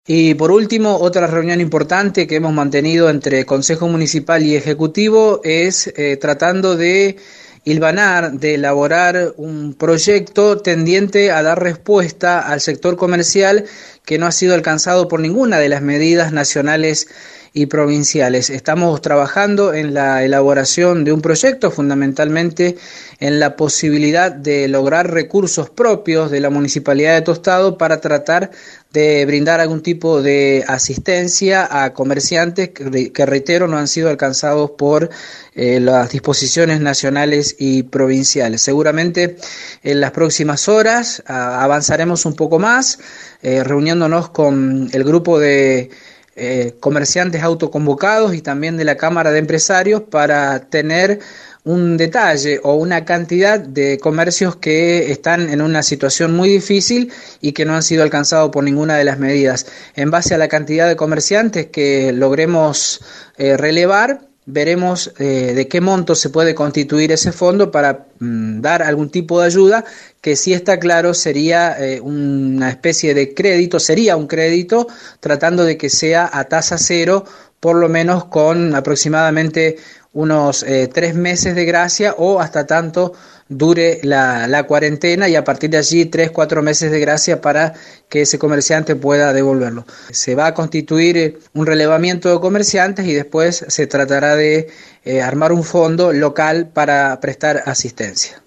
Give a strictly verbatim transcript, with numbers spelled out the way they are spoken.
Y por último, otra reunión importante que hemos mantenido entre Consejo Municipal y Ejecutivo es eh, tratando de hilvanar, de elaborar un proyecto tendiente a dar respuesta al sector comercial que no ha sido alcanzado por ninguna de las medidas nacionales y provinciales. Estamos trabajando en la elaboración de un proyecto, fundamentalmente en la posibilidad de lograr recursos propios de la Municipalidad de Tostado para tratar de brindar algún tipo de asistencia a comerciantes que, que reitero, no han sido alcanzados por eh, las disposiciones nacionales y provinciales. Seguramente en las próximas horas a, avanzaremos un poco más, eh, reuniéndonos con el grupo de Eh, comerciantes autoconvocados y también de la Cámara de Empresarios para tener un detalle o una cantidad de comercios que están en una situación muy difícil y que no han sido alcanzados por ninguna de las medidas. En base a la cantidad de comerciantes que logremos eh, relevar, veremos eh, de qué monto se puede constituir ese fondo para mm, dar algún tipo de ayuda, que sí está claro sería eh, una especie de crédito, sería un crédito tratando de que sea a tasa cero, por lo menos con aproximadamente unos eh, tres meses de gracia o hasta tanto dure la, la cuarentena, y a partir de allí tres, cuatro meses de gracia para que ese comerciante pueda devolverlo. Se va a constituir un relevamiento de comerciantes y después se tratará de eh, armar un fondo local para prestar asistencia.